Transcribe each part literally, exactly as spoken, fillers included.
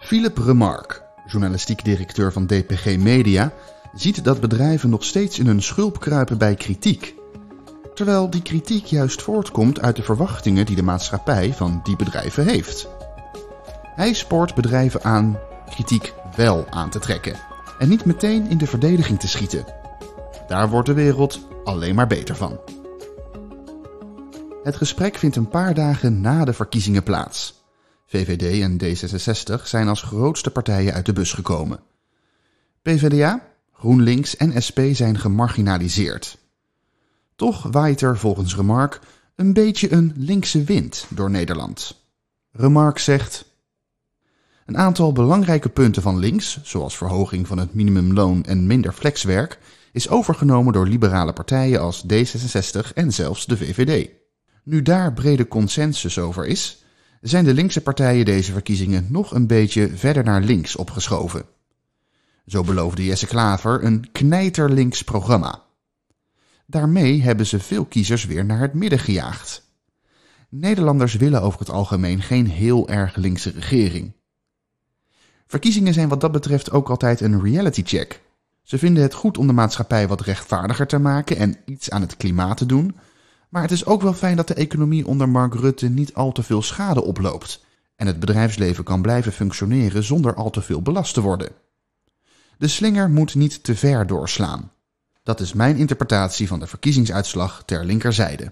Philippe Remarque, journalistiek directeur van D P G Media, ziet dat bedrijven nog steeds in hun schulp kruipen bij kritiek. Terwijl die kritiek juist voortkomt uit de verwachtingen die de maatschappij van die bedrijven heeft. Hij spoort bedrijven aan kritiek wel aan te trekken en niet meteen in de verdediging te schieten. Daar wordt de wereld alleen maar beter van. Het gesprek vindt een paar dagen na de verkiezingen plaats. V V D en D zesenzestig zijn als grootste partijen uit de bus gekomen. P v d A, GroenLinks en S P zijn gemarginaliseerd. Toch waait er volgens Remarque een beetje een linkse wind door Nederland. Remarque zegt: een aantal belangrijke punten van links, zoals verhoging van het minimumloon en minder flexwerk, is overgenomen door liberale partijen als D zesenzestig en zelfs de V V D. Nu daar brede consensus over is, zijn de linkse partijen deze verkiezingen nog een beetje verder naar links opgeschoven. Zo beloofde Jesse Klaver een knijterlinks programma. Daarmee hebben ze veel kiezers weer naar het midden gejaagd. Nederlanders willen over het algemeen geen heel erg linkse regering. Verkiezingen zijn wat dat betreft ook altijd een reality check. Ze vinden het goed om de maatschappij wat rechtvaardiger te maken en iets aan het klimaat te doen. Maar het is ook wel fijn dat de economie onder Mark Rutte niet al te veel schade oploopt en het bedrijfsleven kan blijven functioneren zonder al te veel belast te worden. De slinger moet niet te ver doorslaan. Dat is mijn interpretatie van de verkiezingsuitslag ter linkerzijde.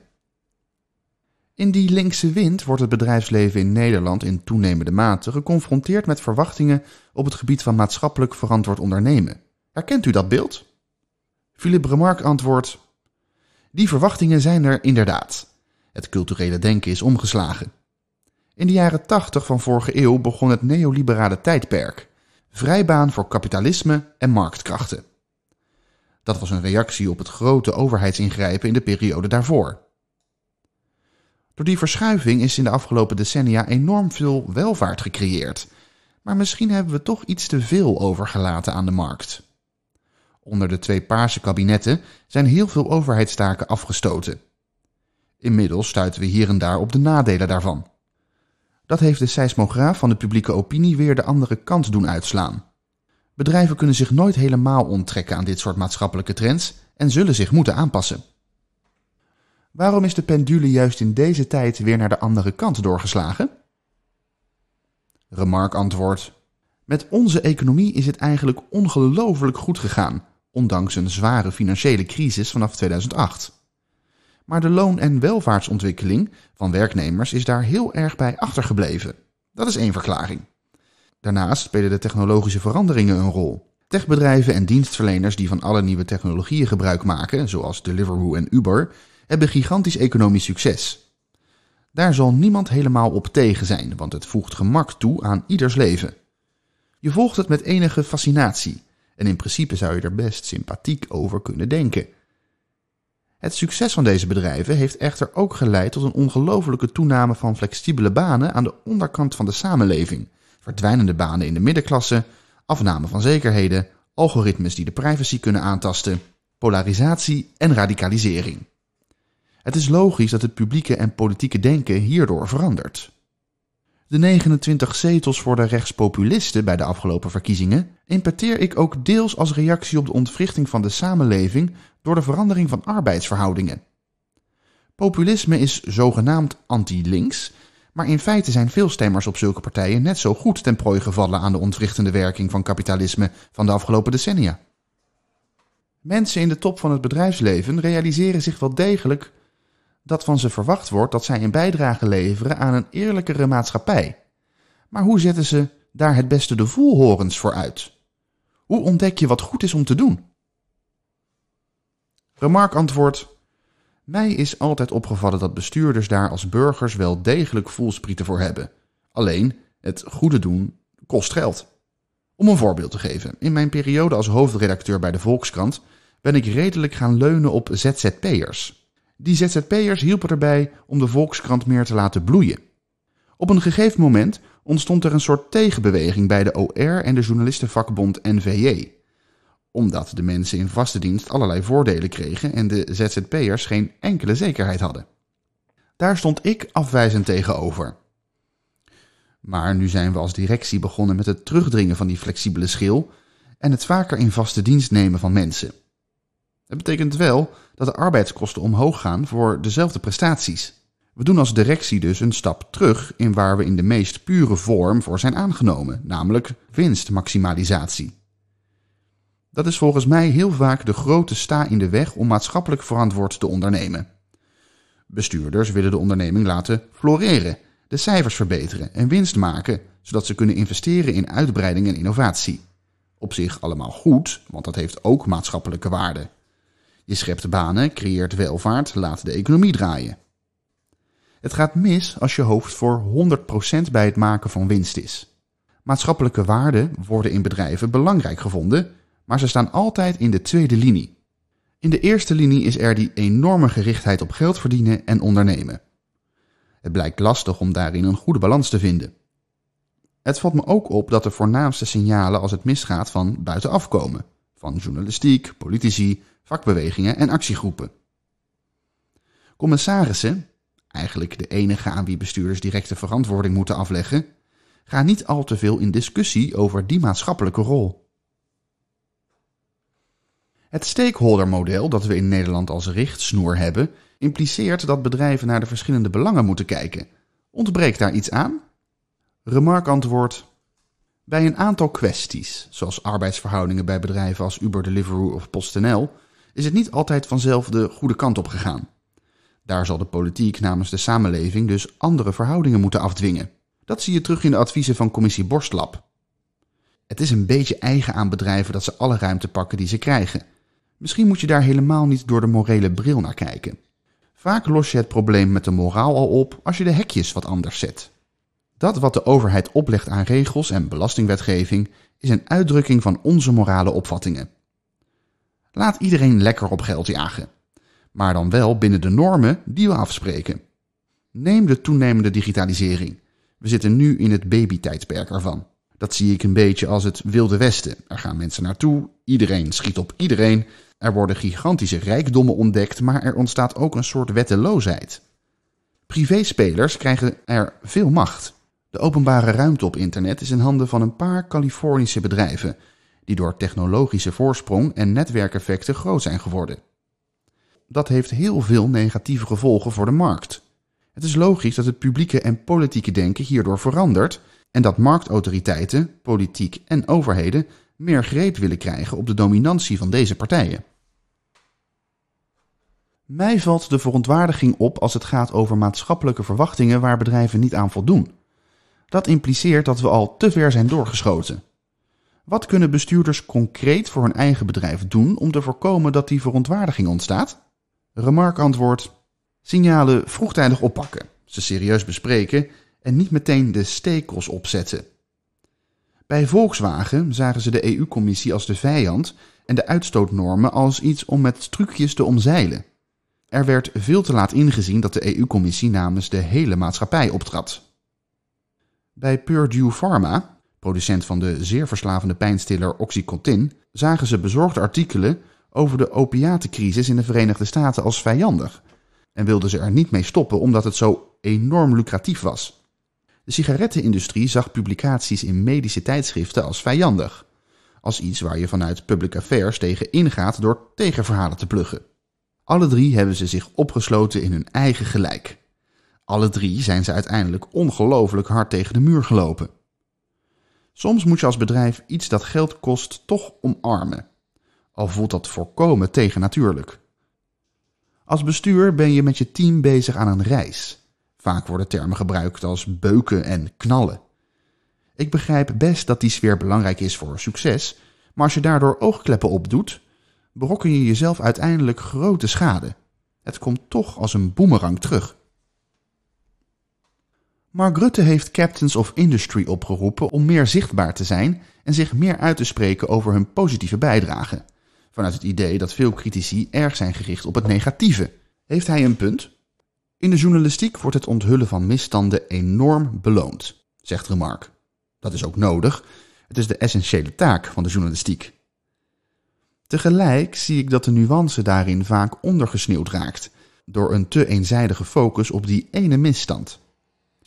In die linkse wind wordt het bedrijfsleven in Nederland in toenemende mate geconfronteerd met verwachtingen op het gebied van maatschappelijk verantwoord ondernemen. Herkent u dat beeld? Philippe Remarque antwoordt: die verwachtingen zijn er inderdaad. Het culturele denken is omgeslagen. In de jaren tachtig van vorige eeuw begon het neoliberale tijdperk. Vrijbaan voor kapitalisme en marktkrachten. Dat was een reactie op het grote overheidsingrijpen in de periode daarvoor. Door die verschuiving is in de afgelopen decennia enorm veel welvaart gecreëerd. Maar misschien hebben we toch iets te veel overgelaten aan de markt. Onder de twee paarse kabinetten zijn heel veel overheidstaken afgestoten. Inmiddels stuiten we hier en daar op de nadelen daarvan. Dat heeft de seismograaf van de publieke opinie weer de andere kant doen uitslaan. Bedrijven kunnen zich nooit helemaal onttrekken aan dit soort maatschappelijke trends en zullen zich moeten aanpassen. Waarom is de pendule juist in deze tijd weer naar de andere kant doorgeslagen? Remarque antwoordt: met onze economie is het eigenlijk ongelooflijk goed gegaan, ondanks een zware financiële crisis vanaf tweeduizend acht. Maar de loon- en welvaartsontwikkeling van werknemers is daar heel erg bij achtergebleven. Dat is één verklaring. Daarnaast spelen de technologische veranderingen een rol. Techbedrijven en dienstverleners die van alle nieuwe technologieën gebruik maken, zoals Deliveroo en Uber, hebben gigantisch economisch succes. Daar zal niemand helemaal op tegen zijn, want het voegt gemak toe aan ieders leven. Je volgt het met enige fascinatie en in principe zou je er best sympathiek over kunnen denken. Het succes van deze bedrijven heeft echter ook geleid tot een ongelofelijke toename van flexibele banen aan de onderkant van de samenleving, verdwijnende banen in de middenklasse, afname van zekerheden, algoritmes die de privacy kunnen aantasten, polarisatie en radicalisering. Het is logisch dat het publieke en politieke denken hierdoor verandert. De negenentwintig zetels voor de rechtspopulisten bij de afgelopen verkiezingen interpreteer ik ook deels als reactie op de ontwrichting van de samenleving door de verandering van arbeidsverhoudingen. Populisme is zogenaamd anti-links, maar in feite zijn veel stemmers op zulke partijen net zo goed ten prooi gevallen aan de ontwrichtende werking van kapitalisme van de afgelopen decennia. Mensen in de top van het bedrijfsleven realiseren zich wel degelijk dat van ze verwacht wordt dat zij een bijdrage leveren aan een eerlijkere maatschappij. Maar hoe zetten ze daar het beste de voelhorens voor uit? Hoe ontdek je wat goed is om te doen? Remarque antwoordt: mij is altijd opgevallen dat bestuurders daar als burgers wel degelijk voelsprieten voor hebben. Alleen, het goede doen kost geld. Om een voorbeeld te geven, in mijn periode als hoofdredacteur bij de Volkskrant ben ik redelijk gaan leunen op Z Z P'ers. Die Z Z P'ers hielpen erbij om de Volkskrant meer te laten bloeien. Op een gegeven moment ontstond er een soort tegenbeweging bij de O R en de journalistenvakbond N V J. Omdat de mensen in vaste dienst allerlei voordelen kregen en de Z Z P'ers geen enkele zekerheid hadden. Daar stond ik afwijzend tegenover. Maar nu zijn we als directie begonnen met het terugdringen van die flexibele schil en het vaker in vaste dienst nemen van mensen. Het betekent wel dat de arbeidskosten omhoog gaan voor dezelfde prestaties. We doen als directie dus een stap terug in waar we in de meest pure vorm voor zijn aangenomen, namelijk winstmaximalisatie. Dat is volgens mij heel vaak de grote sta in de weg om maatschappelijk verantwoord te ondernemen. Bestuurders willen de onderneming laten floreren, de cijfers verbeteren en winst maken, zodat ze kunnen investeren in uitbreiding en innovatie. Op zich allemaal goed, want dat heeft ook maatschappelijke waarde. Je schept banen, creëert welvaart, laat de economie draaien. Het gaat mis als je hoofd voor honderd procent bij het maken van winst is. Maatschappelijke waarden worden in bedrijven belangrijk gevonden, maar ze staan altijd in de tweede linie. In de eerste linie is er die enorme gerichtheid op geld verdienen en ondernemen. Het blijkt lastig om daarin een goede balans te vinden. Het valt me ook op dat de voornaamste signalen als het misgaat van buitenaf komen, van journalistiek, politici, vakbewegingen en actiegroepen. Commissarissen, eigenlijk de enige aan wie bestuurders directe verantwoording moeten afleggen, gaan niet al te veel in discussie over die maatschappelijke rol. Het stakeholdermodel dat we in Nederland als richtsnoer hebben, impliceert dat bedrijven naar de verschillende belangen moeten kijken. Ontbreekt daar iets aan? Remarque antwoordt: bij een aantal kwesties, zoals arbeidsverhoudingen bij bedrijven als Uber, Deliveroo of PostNL, is het niet altijd vanzelf de goede kant op gegaan. Daar zal de politiek namens de samenleving dus andere verhoudingen moeten afdwingen. Dat zie je terug in de adviezen van commissie Borstlab. Het is een beetje eigen aan bedrijven dat ze alle ruimte pakken die ze krijgen. Misschien moet je daar helemaal niet door de morele bril naar kijken. Vaak los je het probleem met de moraal al op als je de hekjes wat anders zet. Dat wat de overheid oplegt aan regels en belastingwetgeving is een uitdrukking van onze morale opvattingen. Laat iedereen lekker op geld jagen, maar dan wel binnen de normen die we afspreken. Neem de toenemende digitalisering. We zitten nu in het babytijdperk ervan. Dat zie ik een beetje als het Wilde Westen. Er gaan mensen naartoe, iedereen schiet op iedereen. Er worden gigantische rijkdommen ontdekt, maar er ontstaat ook een soort wetteloosheid. Privéspelers krijgen er veel macht. De openbare ruimte op internet is in handen van een paar Californische bedrijven, die door technologische voorsprong en netwerkeffecten groot zijn geworden. Dat heeft heel veel negatieve gevolgen voor de markt. Het is logisch dat het publieke en politieke denken hierdoor verandert en dat marktautoriteiten, politiek en overheden meer greep willen krijgen op de dominantie van deze partijen. Mij valt de verontwaardiging op als het gaat over maatschappelijke verwachtingen waar bedrijven niet aan voldoen. Dat impliceert dat we al te ver zijn doorgeschoten. Wat kunnen bestuurders concreet voor hun eigen bedrijf doen om te voorkomen dat die verontwaardiging ontstaat? Remarque antwoordt: signalen vroegtijdig oppakken, ze serieus bespreken en niet meteen de stekels opzetten. Bij Volkswagen zagen ze de E U-commissie als de vijand en de uitstootnormen als iets om met trucjes te omzeilen. Er werd veel te laat ingezien dat de E U-commissie namens de hele maatschappij optrad. Bij Purdue Pharma, producent van de zeer verslavende pijnstiller Oxycontin, zagen ze bezorgde artikelen over de opiatencrisis in de Verenigde Staten als vijandig en wilden ze er niet mee stoppen omdat het zo enorm lucratief was. De sigarettenindustrie zag publicaties in medische tijdschriften als vijandig, als iets waar je vanuit public affairs tegen ingaat door tegenverhalen te pluggen. Alle drie hebben ze zich opgesloten in hun eigen gelijk. Alle drie zijn ze uiteindelijk ongelooflijk hard tegen de muur gelopen. Soms moet je als bedrijf iets dat geld kost toch omarmen, al voelt dat volkomen tegennatuurlijk. Als bestuur ben je met je team bezig aan een reis. Vaak worden termen gebruikt als beuken en knallen. Ik begrijp best dat die sfeer belangrijk is voor succes, maar als je daardoor oogkleppen opdoet, berokken je jezelf uiteindelijk grote schade. Het komt toch als een boemerang terug. Mark Rutte heeft Captains of Industry opgeroepen om meer zichtbaar te zijn en zich meer uit te spreken over hun positieve bijdrage. Vanuit het idee dat veel critici erg zijn gericht op het negatieve. Heeft hij een punt? In de journalistiek wordt het onthullen van misstanden enorm beloond, zegt Remarque. Dat is ook nodig. Het is de essentiële taak van de journalistiek. Tegelijk zie ik dat de nuance daarin vaak ondergesneeuwd raakt door een te eenzijdige focus op die ene misstand.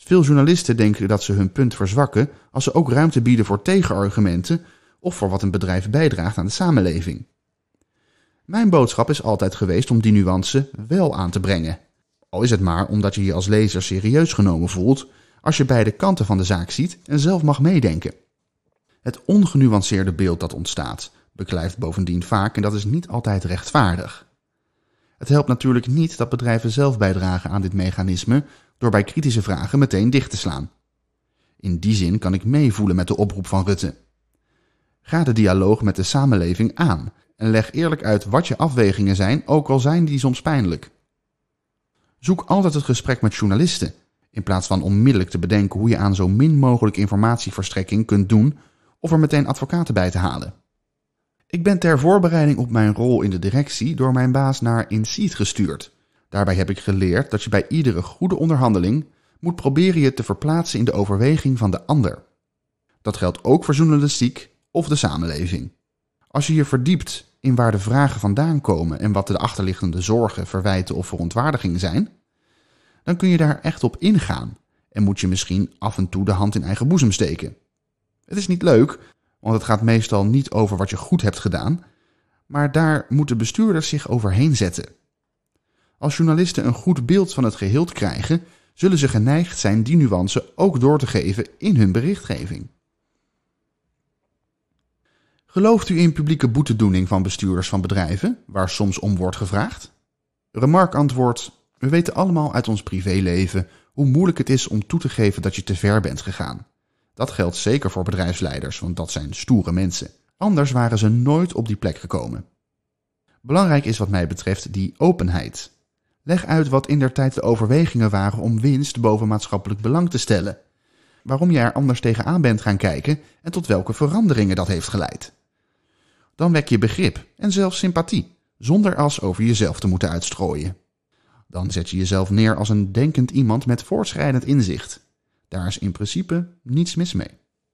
Veel journalisten denken dat ze hun punt verzwakken als ze ook ruimte bieden voor tegenargumenten of voor wat een bedrijf bijdraagt aan de samenleving. Mijn boodschap is altijd geweest om die nuance wel aan te brengen. Al is het maar omdat je je als lezer serieus genomen voelt als je beide kanten van de zaak ziet en zelf mag meedenken. Het ongenuanceerde beeld dat ontstaat beklijft bovendien vaak en dat is niet altijd rechtvaardig. Het helpt natuurlijk niet dat bedrijven zelf bijdragen aan dit mechanisme door bij kritische vragen meteen dicht te slaan. In die zin kan ik meevoelen met de oproep van Rutte. Ga de dialoog met de samenleving aan en leg eerlijk uit wat je afwegingen zijn, ook al zijn die soms pijnlijk. Zoek altijd het gesprek met journalisten, in plaats van onmiddellijk te bedenken hoe je aan zo min mogelijk informatieverstrekking kunt doen of er meteen advocaten bij te halen. Ik ben ter voorbereiding op mijn rol in de directie door mijn baas naar Inseed gestuurd. Daarbij heb ik geleerd dat je bij iedere goede onderhandeling moet proberen je te verplaatsen in de overweging van de ander. Dat geldt ook voor journalistiek of de samenleving. Als je je verdiept in waar de vragen vandaan komen en wat de achterliggende zorgen, verwijten of verontwaardigingen zijn, dan kun je daar echt op ingaan en moet je misschien af en toe de hand in eigen boezem steken. Het is niet leuk, want het gaat meestal niet over wat je goed hebt gedaan, maar daar moeten bestuurders zich overheen zetten. Als journalisten een goed beeld van het geheel krijgen, zullen ze geneigd zijn die nuance ook door te geven in hun berichtgeving. Gelooft u in publieke boetedoening van bestuurders van bedrijven, waar soms om wordt gevraagd? Remarque antwoordt: we weten allemaal uit ons privéleven hoe moeilijk het is om toe te geven dat je te ver bent gegaan. Dat geldt zeker voor bedrijfsleiders, want dat zijn stoere mensen. Anders waren ze nooit op die plek gekomen. Belangrijk is wat mij betreft die openheid. Leg uit wat indertijd de overwegingen waren om winst boven maatschappelijk belang te stellen. Waarom je er anders tegenaan bent gaan kijken en tot welke veranderingen dat heeft geleid. Dan wek je begrip en zelfs sympathie, zonder as over jezelf te moeten uitstrooien. Dan zet je jezelf neer als een denkend iemand met voortschrijdend inzicht. Daar is in principe niets mis mee.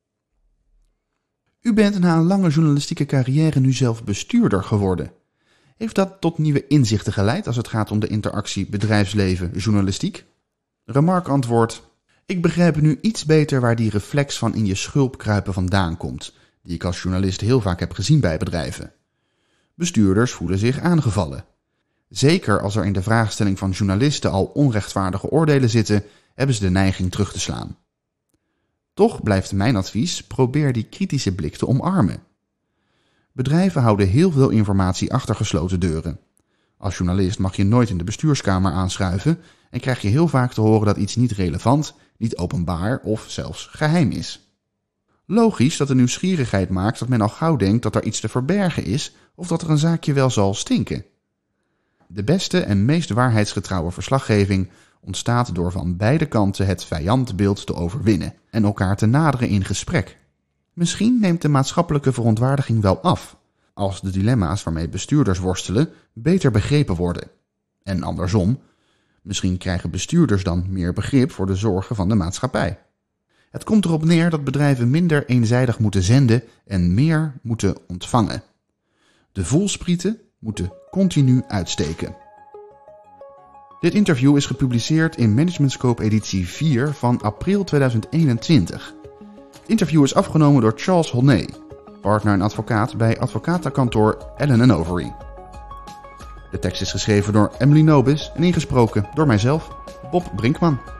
U bent na een lange journalistieke carrière nu zelf bestuurder geworden. Heeft dat tot nieuwe inzichten geleid als het gaat om de interactie bedrijfsleven-journalistiek? Remarque antwoordt: ik begrijp nu iets beter waar die reflex van in je schulp kruipen vandaan komt, die ik als journalist heel vaak heb gezien bij bedrijven. Bestuurders voelen zich aangevallen. Zeker als er in de vraagstelling van journalisten al onrechtvaardige oordelen zitten, hebben ze de neiging terug te slaan. Toch blijft mijn advies: probeer die kritische blik te omarmen. Bedrijven houden heel veel informatie achter gesloten deuren. Als journalist mag je nooit in de bestuurskamer aanschuiven en krijg je heel vaak te horen dat iets niet relevant, niet openbaar of zelfs geheim is. Logisch dat de nieuwsgierigheid maakt dat men al gauw denkt dat er iets te verbergen is of dat er een zaakje wel zal stinken. De beste en meest waarheidsgetrouwe verslaggeving ontstaat door van beide kanten het vijandbeeld te overwinnen en elkaar te naderen in gesprek. Misschien neemt de maatschappelijke verontwaardiging wel af, als de dilemma's waarmee bestuurders worstelen beter begrepen worden. En andersom, misschien krijgen bestuurders dan meer begrip voor de zorgen van de maatschappij. Het komt erop neer dat bedrijven minder eenzijdig moeten zenden en meer moeten ontvangen. De voelsprieten moeten continu uitsteken. Dit interview is gepubliceerd in Management Scope editie vier van april tweeduizend eenentwintig. Het interview is afgenomen door Charles Honnet, partner en advocaat bij advocatenkantoor Allen en Overy. De tekst is geschreven door Emily Nobis en ingesproken door mijzelf, Bob Brinkman.